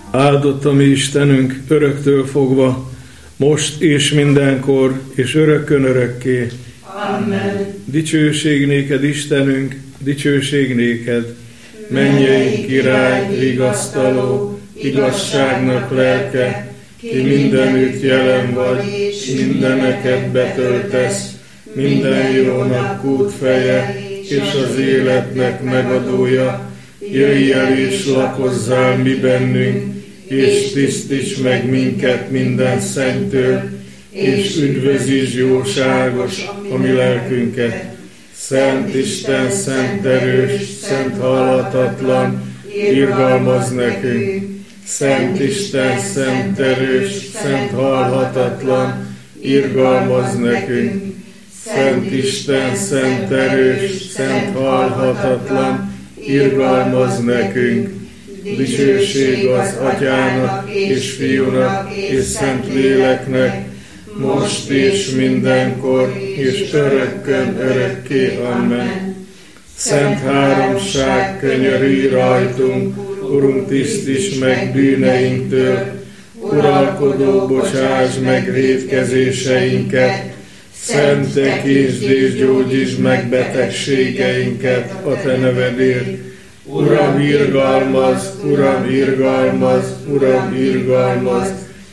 Áldott a mi Istenünk öröktől fogva, most és mindenkor, és örökkön örökké. Amen. Dicsőség néked, Istenünk, dicsőség néked, mennyei király, vigasztaló, igazságnak lelke, ki mindenütt jelen vagy, és mindeneket betöltesz, minden jónak kútfeje, és az életnek megadója. Jöjj el és lakozzál mi bennünk, és tisztíts meg minket minden szennytől, és üdvözíts jóságos a mi lelkünket. Szent Isten, szent erős, szent halhatatlan, irgalmazz nekünk. Szent Isten, szent erős, szent halhatatlan, irgalmazz nekünk. Szent Isten, szent erős, szent halhatatlan, irgalmazz nekünk. Dicsőség az Atyának, és Fiúnak, és Szent Léleknek, most és mindenkor, és örökkön örökké. Amen. Szent háromság, könyörülj rajtunk, Urunk, tisztíts meg bűneinktől, uralkodó, bocsáss meg vétkezéseinket, Szent tekítsd és gyógyítsd meg betegségeinket a Te nevedért. Uram, irgalmazz, Uram, irgalmazz, Uram, irgalmazz.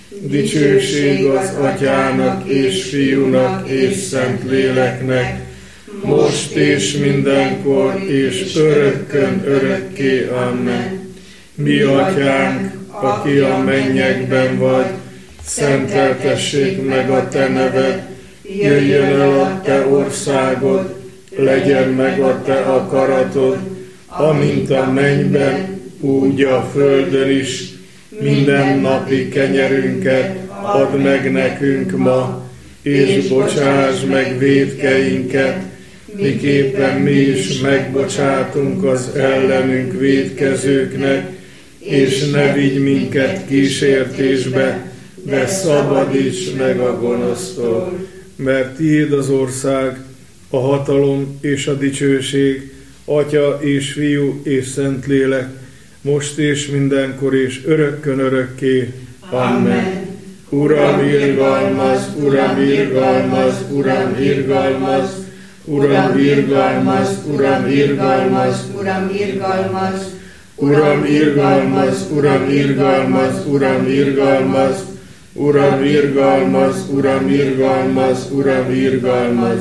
Dicsőség az Atyának, és Fiúnak, és Szent Léleknek, most és mindenkor, és örökkön örökké. Amen. Mi Atyánk, aki a mennyekben vagy, szenteltessék meg a Te neved, jöjjön el a Te országod, legyen meg a Te akaratod, amint a mennyben, úgy a földön is. Minden napi kenyerünket add meg nekünk ma, és bocsáss meg vétkeinket, miképpen mi is megbocsátunk az ellenünk vétkezőknek, és ne vigy minket kísértésbe, de szabadíts meg a gonosztól. Mert tiéd az ország, a hatalom és a dicsőség, Atya és Fiú és Szent Lélek, most és mindenkor és örökkön örökké. Amen. Uram, irgalmazz, Uram, irgalmazz, Uram, irgalmazz, Uram, irgalmazz, Uram, irgalmazz, Uram, irgalmazz, Uram, irgalmazz, Uram, irgalmazz, Uram, irgalmazz, Uram, irgalmazz, Uram, irgalmazz, Uram, irgalmazz.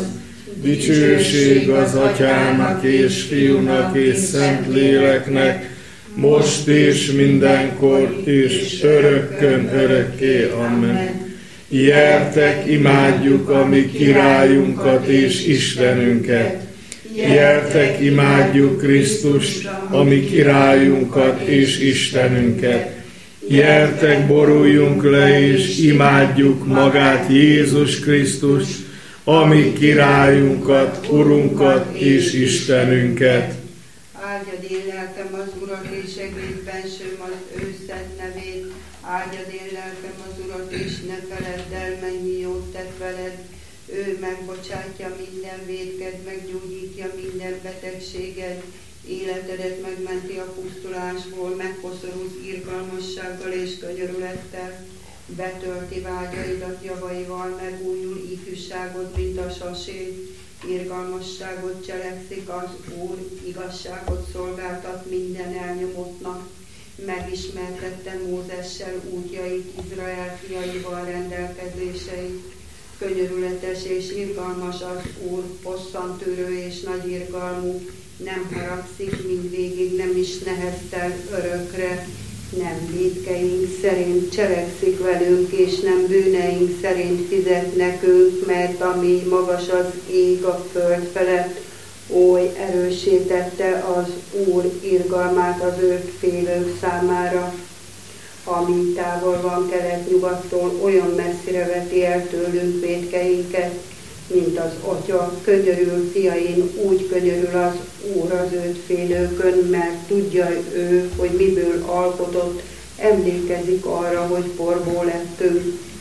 Dicsőség az Atyának, és Fiúnak, és Szent Léleknek, most és mindenkor, és örökkön örökké. Amen. Gyertek, imádjuk a mi királyunkat és Istenünket. Gyertek, imádjuk Krisztust, a mi királyunkat és Istenünket. Gyertek, boruljunk le és imádjuk magát Jézus Krisztust, a mi királyunkat, Urunkat és Istenünket. Áldjad én lelkem az Urat, és egész bensőm az ő szent nevét. Áldjad én lelkem az Urat, és ne feledd el, mennyi jót tett veled. Ő megbocsátja minden vétked, meggyógyítja minden betegséged. Életedet megmenti a pusztulásból, megkoszorúz irgalmassággal és könyörülettel. Betölti vágyaidat javaival, megújul ifjúságod, mint a sasé. Irgalmasságot cselekszik az Úr, igazságot szolgáltat minden elnyomottnak. Megismertette Mózessel útjait, Izrael fiaival rendelkezéseit. Könyörületes és irgalmas az Úr, hosszantűrő és nagy irgalmú, nem haragszik mindvégig, nem is neheztel örökre. Nem vétkeink szerint cselekszik velünk, és nem bűneink szerint fizet nekünk, mert ami magas az ég a föld felett, oly erőssé tette az Úr irgalmát az őt félők számára. Ami távol van kelet-nyugattól, olyan messzire veti el tőlünk vétkeinket, mint az Atya könyörül fiain, úgy könyörül az Úr az őt félőkön, mert tudja ő, hogy miből alkotott, emlékezik arra, hogy porból lettünk.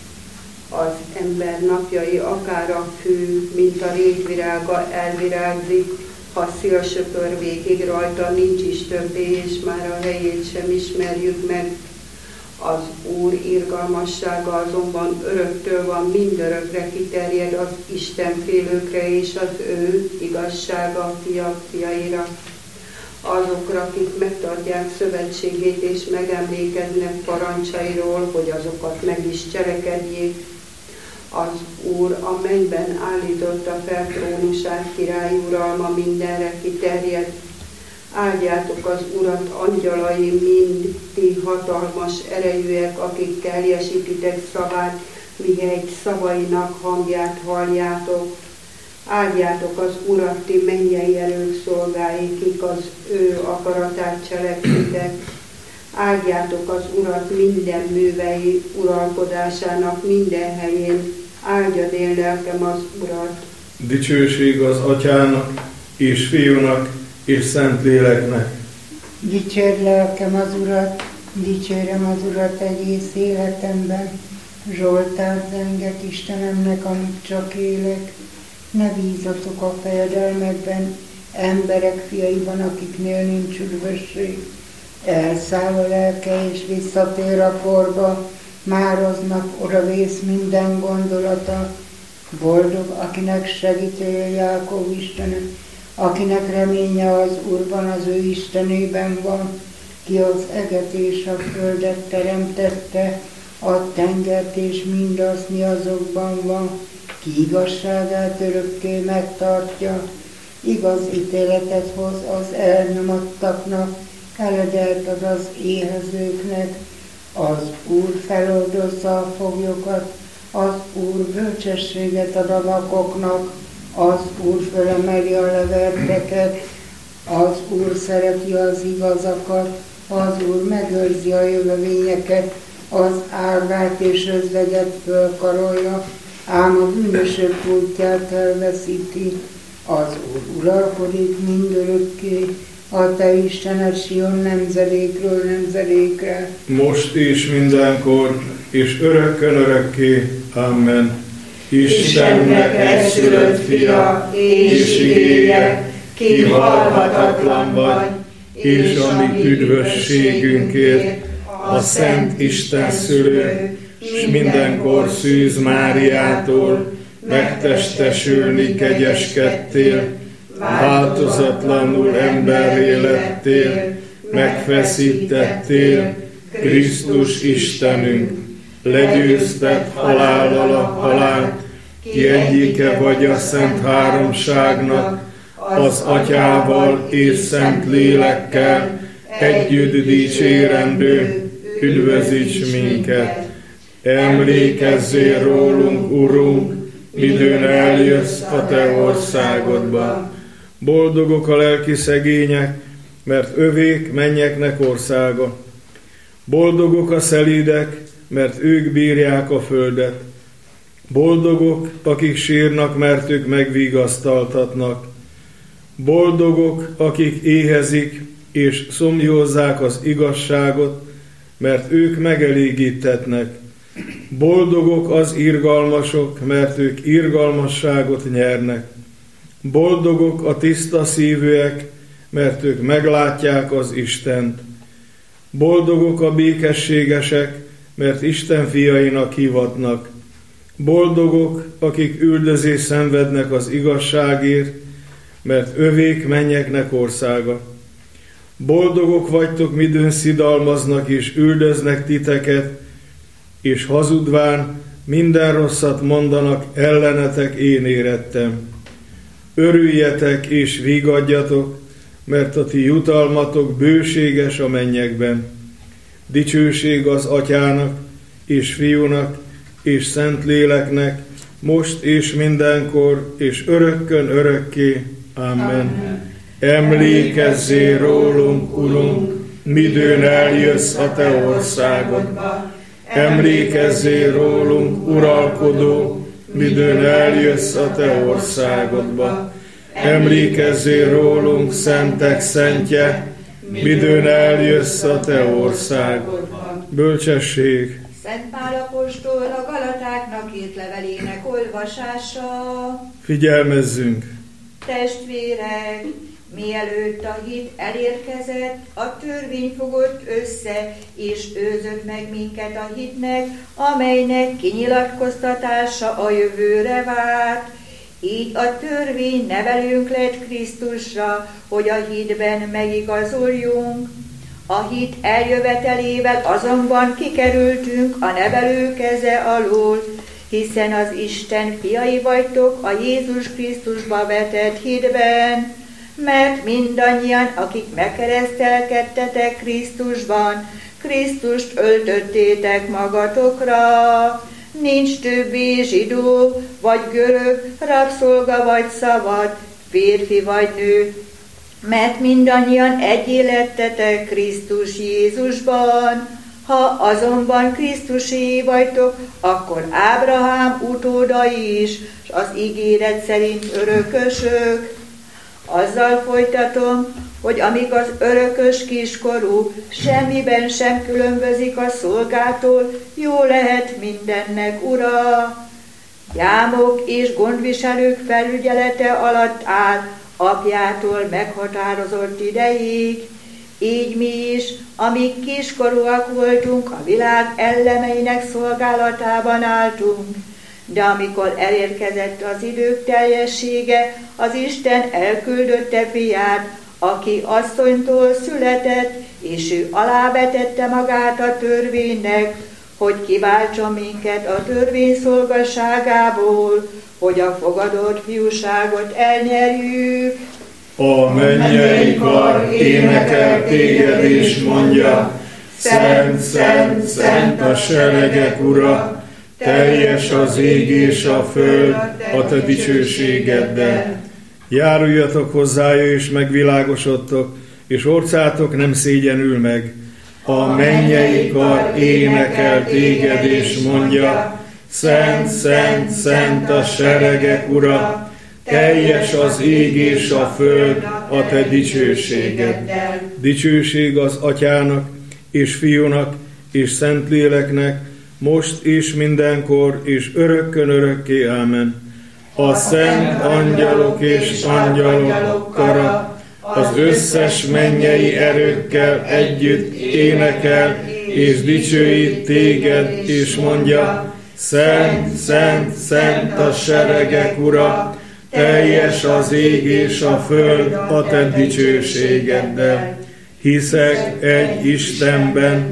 Az ember napjai akár a fű, mint a rétvirága elvirágzik, ha szélsöpör végig rajta, nincs is többé, és már a helyét sem ismerjük meg. Az Úr irgalmassága azonban öröktől van, mindörökre kiterjed az Istenfélőkre, és az ő igazsága a fiaira. Azokra, akik megtartják szövetségét és megemlékeznek parancsairól, hogy azokat meg is cselekedjék. Az Úr a mennyben állította fel trónusát, királyi uralma mindenre kiterjed. Áldjátok az Urat, angyalai, mind ti hatalmas erejűek, akik teljesítitek szavát, mihelyt szavainak hangját halljátok. Áldjátok az Urat, ti mennyei erők szolgái, kik az ő akaratát cselekszitek. Áldjátok az Urat minden művei uralkodásának minden helyén. Áldjad én lelkem az Urat. Dicsőség az Atyának, és Fiúnak, és Szentléleknek. Dicsérd lelkem az Urat, dicsérem az Urat egész életemben. Zsoltár zenget Istenemnek, amíg csak élek. Ne bízatok a fejedelmekben, emberek fiaiban, akiknél nincs üdvösség. Elszáll a lelke és visszatér a porba, már aznap odavész minden gondolata. Boldog, akinek segítője Jákob Istene, akinek reménye az Úrban, az ő Istenében van, ki az eget és a földet teremtette, a tengert és mindazt, mi azokban van, ki igazságát örökké megtartja, igaz ítéletet hoz az elnyomattaknak, eledelt ad az éhezőknek. Az Úr feloldozza a foglyokat, az Úr bölcsességet ad a vakoknak, az Úr fölemeli a leverteket, az Úr szereti az igazakat, az Úr megőrzi a jövevényeket, az árvát és özveget fölkarolja, ám a bűnösök útját elveszíti. Az Úr uralkodik mindörökké, a te Istened Sion nemzedékről nemzedékre. Most és mindenkor, és örökkön örökké. Amen. Istennek egyszülött fia, és igéje, ki halhatatlan vagy, és a mi üdvösségünkért, a Szent Isten szülő, s mindenkor Szűz Máriától megtestesülni kegyeskedtél, változatlanul emberré lettél, megfeszítettél, Krisztus Istenünk, legyőzted halállal a halált, ki egyike vagy a Szent Háromságnak, az Atyával és Szent Lélekkel együtt dicsérendő, üdvözíts minket. Emlékezzél rólunk, Urunk, midőn eljössz a te országodba. Boldogok a lelki szegények, mert övék mennyeknek országa. Boldogok a szelídek, mert ők bírják a földet. Boldogok, akik sírnak, mert ők megvigasztaltatnak. Boldogok, akik éhezik, és szomjózzák az igazságot, mert ők megelégítetnek. Boldogok az irgalmasok, mert ők irgalmasságot nyernek. Boldogok a tiszta szívűek, mert ők meglátják az Istent. Boldogok a békességesek, mert Isten fiainak hivatnak. Boldogok, akik üldözést szenvednek az igazságért, mert övék mennyeknek országa. Boldogok vagytok, midőn szidalmaznak és üldöznek titeket, és hazudván minden rosszat mondanak ellenetek, én érettem. Örüljetek és vigadjatok, mert a ti jutalmatok bőséges a mennyekben. Dicsőség az Atyának, és Fiúnak, és Szentléleknek, most és mindenkor, és örökkön örökké. Amen. Emlékezzél rólunk, Urunk, midőn eljössz a te országodba. Emlékezzél rólunk, uralkodó, midőn eljössz a te országodba. Emlékezzél rólunk, szentek szentje, midőn eljössz a te országodba. Bölcsesség. Szent Pál apostol a Galatáknak írt levelének olvasása. Figyelmezzünk! Testvérek, Mielőtt a hit elérkezett, a törvény fogott össze, és őrzött meg minket a hitnek, amelynek kinyilatkoztatása a jövőre várt. Így a törvény nevelünk lett Krisztusra, hogy a hitben megigazuljunk. A hit eljövetelével azonban kikerültünk a nevelő keze alól, hiszen az Isten fiai vagytok a Jézus Krisztusba vetett hitben, mert mindannyian, akik megkeresztelkedtetek Krisztusban, Krisztust öltöttétek magatokra. Nincs többé zsidó, vagy görög, rabszolga vagy szabad, férfi vagy nő, mert mindannyian egyé lettetek Krisztus Jézusban. Ha azonban Krisztusé vagytok, akkor Ábrahám utódai is, s az ígéret szerint örökösök. Azzal folytatom, hogy amíg az örökös kiskorú semmiben sem különbözik a szolgától, jó lehet mindennek ura. Gyámok és gondviselők felügyelete alatt áll apjától meghatározott ideig. Így mi is, amíg kiskorúak voltunk, a világ ellemeinek szolgálatában álltunk. De amikor elérkezett az idők teljessége, az Isten elküldötte fiát, aki asszonytól született, és ő alávetette magát a törvénynek, hogy kiváltson minket a törvény szolgasságából, hogy a fogadott fiúságot elnyerjük. A mennyei kar énekel téged és mondja, Szent, szent, szent a seregek ura, teljes az ég és a föld a te dicsőségeddel. Járuljatok hozzája és megvilágosodtok, és orcátok nem szégyenül meg. A mennyei kar énekel téged és mondja, Szent, szent, szent a seregek ura, teljes az ég és a föld a te dicsőségeddel. Dicsőség az Atyának, és Fiúnak, és Szentléleknek, most és mindenkor, és örökkön örökké. Ámen. A szent angyalok és angyalok kara, az összes mennyei erőkkel együtt énekel, és dicsőít téged, és mondja, Szent, szent, szent a seregek ura, teljes az ég és a föld a te dicsőségeddel. Hiszek egy Istenben,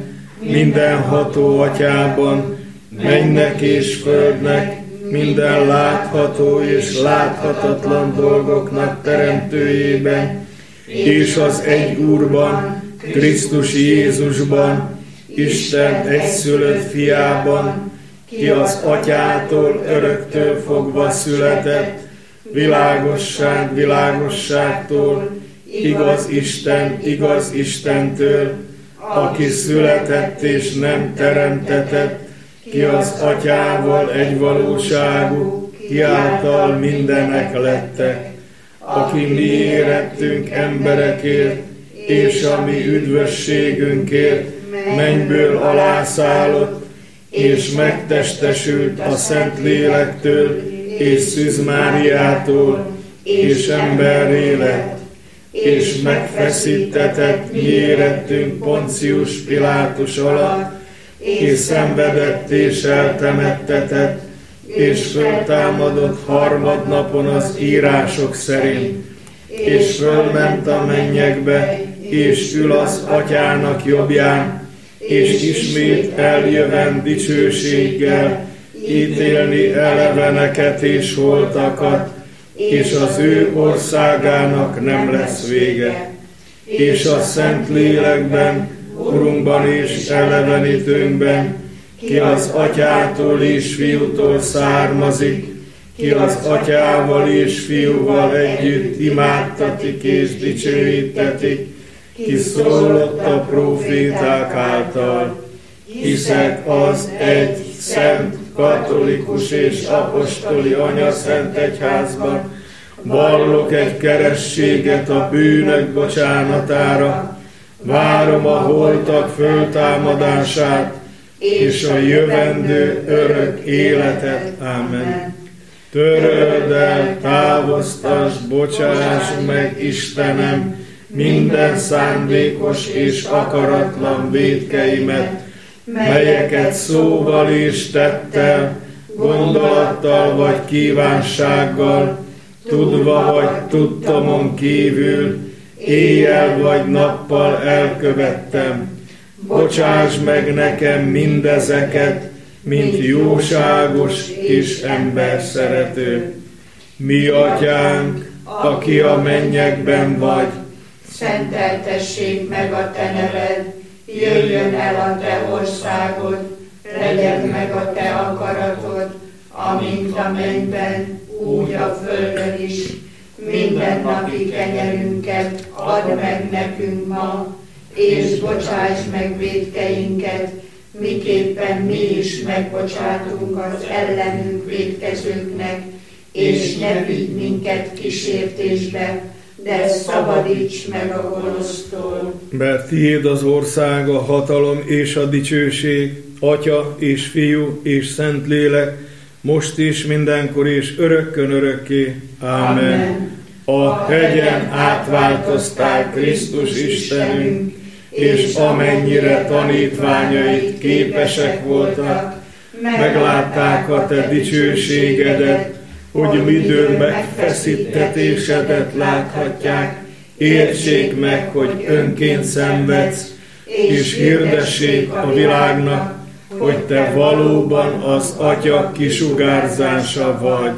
mindenható Atyában, mennek és földnek, minden látható és láthatatlan dolgoknak teremtőjében, és az egy Úrban, Krisztus Jézusban, Isten egyszülött fiában, ki az Atyától öröktől fogva született, világosság világosságtól, igaz Istentől, aki született és nem teremtetett, ki az Atyával egy valóságú, ki által mindenek lettek, aki mi érettünk emberekért, és a mi üdvösségünkért mennyből alászállott, és megtestesült a Szentlélektől, és Szűz Máriától, és emberré lett, és megfeszítetett mi érettünk Poncius Pilátus alatt, és szenvedett és eltemettetett, és föltámadott harmadnapon az írások szerint, és fölment a mennyekbe, és ül az Atyának jobbján, és ismét eljöven dicsőséggel, ítélni eleveneket és holtakat, és az ő országának nem lesz vége. És a Szentlélekben, Urunkban és elevenítőnkben, ki az Atyától és Fiútól származik, ki az Atyával és Fiúval együtt imádtatik és dicsőítetik, ki szólott a próféták által. Hiszek az egy szent, katolikus és apostoli anyaszent egyházban, vallok egy kerességet a bűnök bocsánatára, várom a holtak föltámadását, és a jövendő örök életet. Ámen. Töröld el, távoztasd, bocsáss meg, Istenem, minden szándékos és akaratlan vétkeimet, melyeket szóval és tettel, gondolattal vagy kívánsággal, tudva vagy tudtamon kívül, éjjel vagy nappal elkövettem. Bocsáss meg nekem mindezeket, mint jóságos és emberszerető. Mi Atyánk, aki a mennyekben vagy, szenteltessék meg a te neved, jöjjön el a te országod, legyen meg a te akaratod, amint a mennyben, úgy a földön is. Minden napi kenyerünket add meg nekünk ma, és bocsáss meg vétkeinket, miképpen mi is megbocsátunk az ellenünk vétkezőknek, és ne vigy minket kísértésbe, de szabadíts meg a gonosztól. Mert tiéd az ország, a hatalom és a dicsőség, Atya és Fiú és Szentlélek, most is, mindenkor és örökkön örökké. Ámen. A hegyen átváltoztál Krisztus Istenünk, és amennyire tanítványait képesek voltak, meglátták a te dicsőségedet, hogy midő megfeszítetésedet láthatják, értsék meg, hogy önként szenvedsz, és hirdessék a világnak, hogy te valóban az Atya kisugárzása vagy.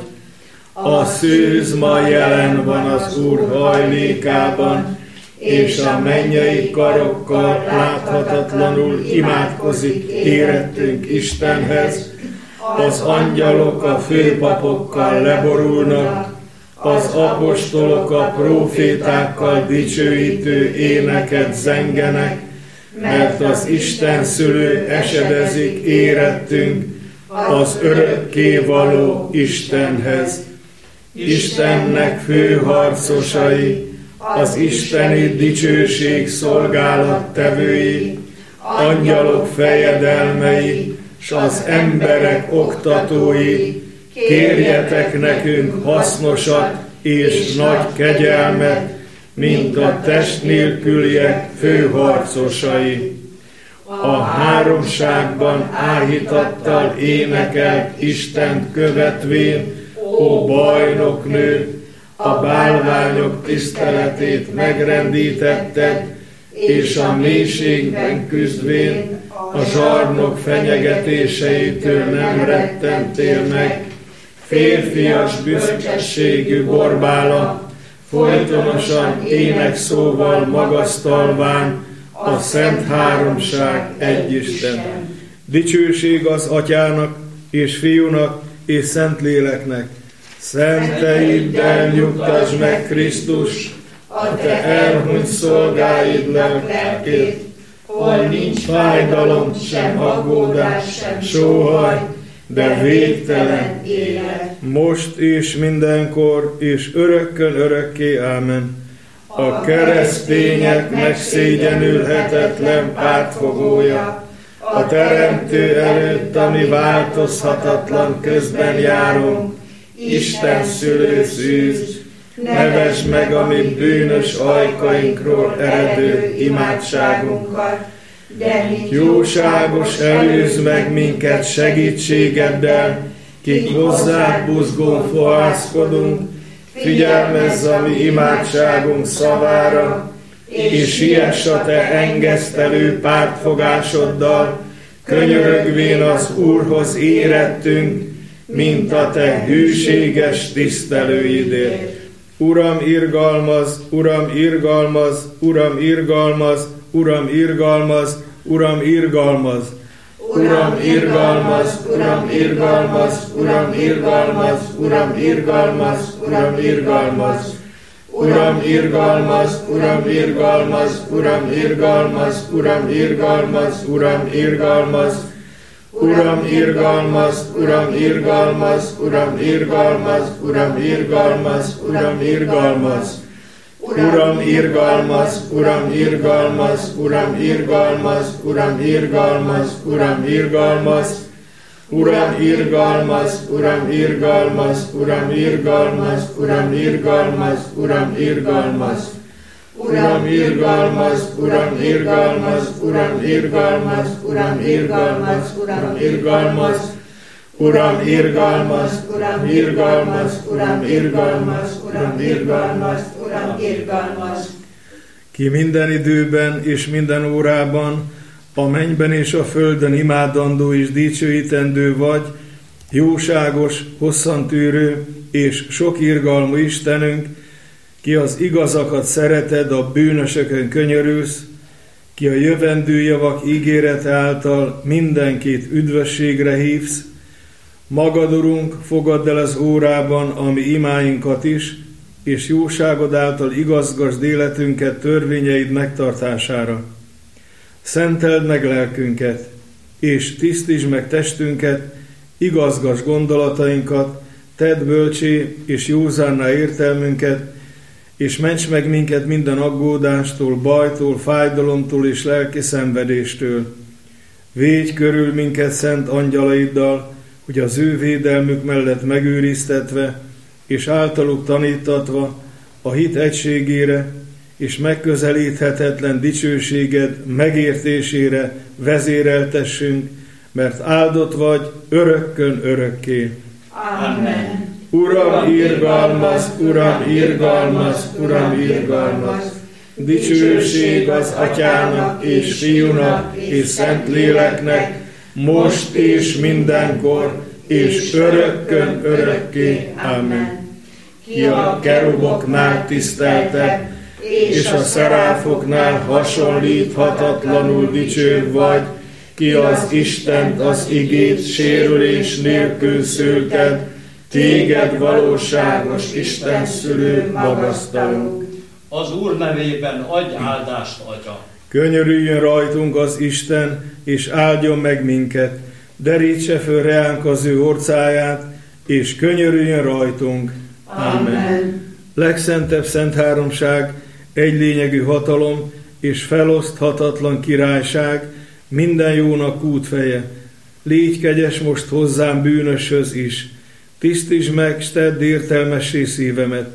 A szőz ma jelen van az Úr hajlékában, és a mennyei karokkal láthatatlanul imádkozik érettünk Istenhez. Az angyalok a főpapokkal leborulnak, az apostolok a prófétákkal dicsőítő éneket zengenek, mert az Isten szülő esedezik érettünk az örökkévaló Istenhez. Istennek főharcosai, az isteni dicsőség szolgálattevői, angyalok fejedelmei, s az emberek oktatói, kérjetek nekünk hasznosat és nagy kegyelmet, mint a test nélküliek főharcosai. A háromságban áhítattal énekelt Istent követvén, ó bajnoknő, a bálványok tiszteletét megrendítetted, és a mélységben küzdvén a zsarnok fenyegetéseitől nem rettentél meg. Férfias büszkeségű borbála, folytonosan énekszóval magasztalván a Szent Háromság egy Isten. Dicsőség az Atyának, és Fiúnak, és Szentléleknek. Szenteiddel nyugtasd meg Krisztus, a te elhunyt szolgáid lelkét, hol nincs fájdalom, sem aggódás, sem sóhaj, de végtelen élet. Most és mindenkor, és örökkön örökké. Ámen. A keresztények megszégyenülhetetlen pártfogója, a Teremtő előtt, ami változhatatlan közben járunk, Isten szülő szűz, nevesd meg a mi bűnös ajkainkról eredő imádságunkat, de jóságos előzz meg minket segítségeddel, kik hozzád buzgón fohászkodunk, figyelmezz a mi imádságunk szavára, és siess a te engesztelő pártfogásoddal, könyörögvén az Úrhoz érettünk, mint a te hűséges tisztelőidért. Uram, irgalmaz, Uram, irgalmaz, Uram, irgalmaz, Uram, irgalmaz, Uram, irgalmaz. Uram, irgalmaz, Uram, irgalmaz, Uram, irgalmaz, Uram, irgalmaz, Uram, irgalmaz. Uram, irgalmaz, Uram, irgalmaz, Uram, irgalmaz, Uram, irgalmaz, Uram, irgalmaz. Uram, irgalmaz, Uram, irgalmaz, Uram, irgalmaz, Uram, irgalmaz, Uram, irgalmaz. Uram, irgalmaz, Uram, irgalmaz, Uram, irgalmaz, Uram, irgalmaz, Uram, irgalmaz. Uram, irgalmaz, Uram, irgalmaz, Uram, irgalmaz, Uram, irgalmaz, Uram, irgalmaz. Uram, irgalmaz, Uram, irgalmaz, Uram, irgalmaz, Uram, irgalmaz, Uram, irgalmaz. Uram, irgalmaz, Uram, irgalmaz, Uram, irgalmaz, Uram, irgalmaz, Uram, irgalmaz. Ki minden időben és minden órában, a mennyben és a földön imádandó és dicsőítendő vagy, jóságos, hosszantűrő és sok irgalmú Istenünk, ki az igazakat szereted, a bűnösökön könyörülsz, ki a jövendő javak ígérete által mindenkit üdvösségre hívsz, magad, Urunk, fogadd el az órában a mi imáinkat is, és jóságod által igazgasd életünket törvényeid megtartására. Szenteld meg lelkünket, és tisztítsd meg testünket, igazgass gondolatainkat, tedd bölcsé és józánná értelmünket, és ments meg minket minden aggódástól, bajtól, fájdalomtól és lelki szenvedéstől. Védj körül minket szent angyalaiddal, hogy az ő védelmük mellett megőriztetve, és általuk tanítatva a hit egységére, és megközelíthetetlen dicsőséged megértésére vezéreltessünk, mert áldott vagy örökkön örökké. Amen. Uram, irgalmaz, Uram, irgalmaz, Uram, irgalmaz. Dicsőség az Atyának és Fiúnak és Szentléleknek, most és mindenkor, és örökkön örökké. Amen. Ki a keruboknál tiszteltebb, és a szeráfoknál hasonlíthatatlanul dicsőbb vagy, ki az Istent, az igét sérülés nélkül szülted, téged valóságos Isten szülő magasztalunk. Az Úr nevében adj áldást, Atya! Könyörüljön rajtunk az Isten, és áldjon meg minket, derítse föl reánk az ő orcáját, és könyörüljön rajtunk. Amen. Legszentebb Szent Háromság, egylényegű hatalom és feloszthatatlan királyság, minden jónak útfeje. Légy kegyes most hozzám bűnöshöz is. Tisztítsd meg, s tedd értelmessé szívemet.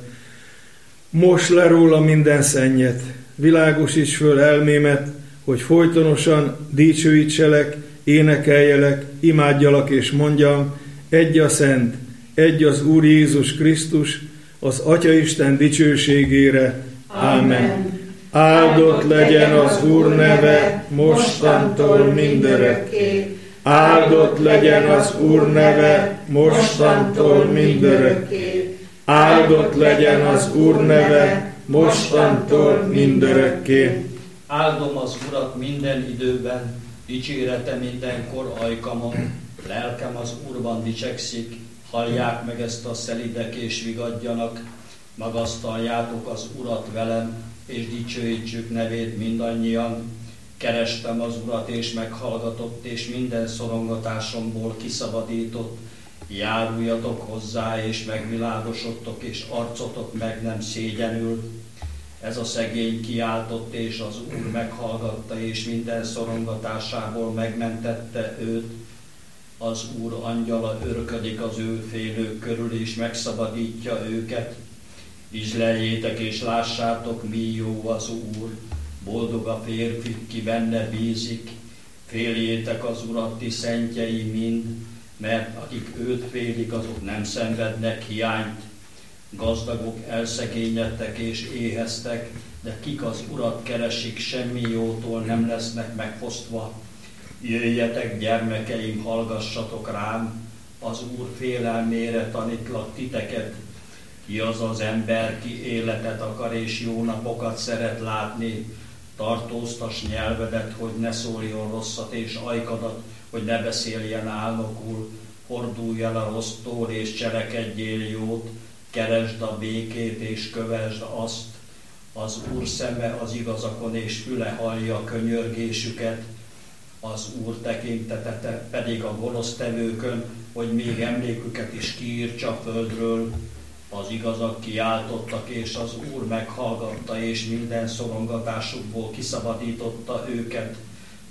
Mosd le róla minden szennyet, világosíts föl elmémet, hogy folytonosan dicsőítselek, énekeljelek, imádjalak és mondjam, egy a Szent, egy az Úr Jézus Krisztus, az Atyaisten dicsőségére. Amen. Áldott legyen az Úr neve mostantól mindörökké. Áldott legyen az Úr neve mostantól mindörökké. Áldott legyen az Úr neve mostantól mindörökké. Áldom az Urat minden időben, dicsérete mindenkor ajkamon, lelkem az Úrban dicsekszik, hallják meg ezt a szelidek és vigadjanak, magasztaljátok az Urat velem, és dicsőítsük nevét mindannyian. Kerestem az Urat, és meghallgatott, és minden szorongatásomból kiszabadított. Járuljatok hozzá, és megvilágosodtok, és arcotok meg nem szégyenül. Ez a szegény kiáltott, és az Úr meghallgatta, és minden szorongatásából megmentette őt. Az Úr angyala örködik az ő félők körül, és megszabadítja őket. Ízleljétek és lássátok, mi jó az Úr, boldog a férfi, ki benne bízik. Féljétek az Urat, ti szentjei mind, mert akik őt félik, azok nem szenvednek hiányt. Gazdagok elszegényedtek és éheztek, de kik az Urat keresik, semmi jótól nem lesznek megfosztva. Jöjjetek, gyermekeim, hallgassatok rám, az Úr félelmére tanítlak titeket. Ki az az ember, ki életet akar és jó napokat szeret látni, tartóztas nyelvedet, hogy ne szóljon rosszat, és ajkadat, hogy ne beszéljen álnokul, fordulj el a rossztól és cselekedjél jót, keresd a békét és kövesd azt. Az Úr szeme az igazakon és füle hallja a könyörgésüket, az Úr tekintete pedig a gonosztevőkön, hogy még emléküket is kiírtsa a földről. Az igazak kiáltottak, és az Úr meghallgatta, és minden szorongatásukból kiszabadította őket.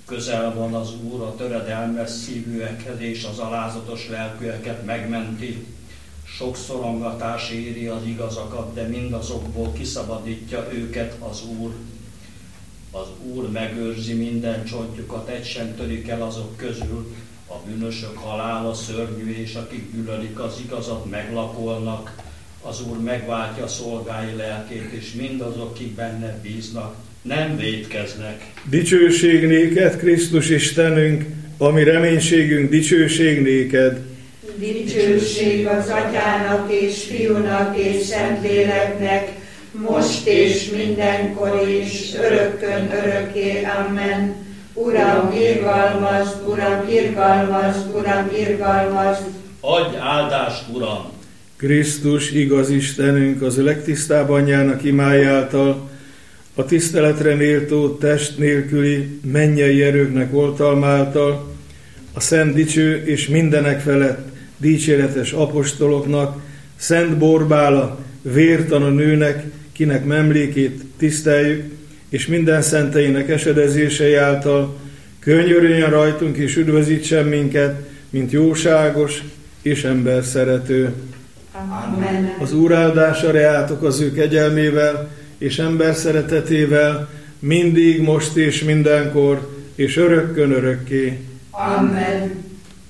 Közel van az Úr a töredelmes szívűekhez, és az alázatos lelkűeket megmenti. Sok szorongatás éri az igazakat, de mindazokból kiszabadítja őket az Úr. Az Úr megőrzi minden csontjukat, egy sem törik el azok közül. A bűnösök halála szörnyű, és akik gyűlölik az igazat, meglakolnak. Az Úr megváltja szolgái lelkét, és mindazok, akik benne bíznak, nem vétkeznek. Dicsőség néked, Krisztus Istenünk, ami reménységünk, dicsőség néked. Dicsőség az Atyának és Fiúnak és Szentléleknek, most és mindenkor és örökkön örökké. Amen. Uram, irgalmazd, Uram, irgalmazd, Uram, irgalmazd. Adj áldást, Uram! Krisztus, igaz Istenünk, az legtisztább anyjának imájáltal, a tiszteletre méltó test nélküli mennyei erőknek oltalmáltal, a szent dicső és mindenek felett dicséretes apostoloknak, Szent Borbála, vértana nőnek, kinek emlékét tiszteljük, és minden szenteinek esedezései által könyörüljön rajtunk és üdvözítsen minket, mint jóságos és emberszerető. Amen. Az Úr áldása reátok az ő kegyelmével és ember szeretetével, mindig, most és mindenkor, és örökkön örökké. Amen.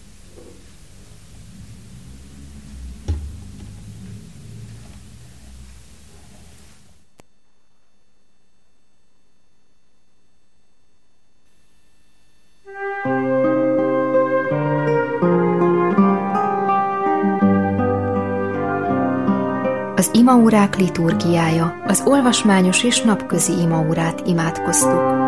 Az imaórák liturgiája, az olvasmányos és napközi imaórát imádkoztuk.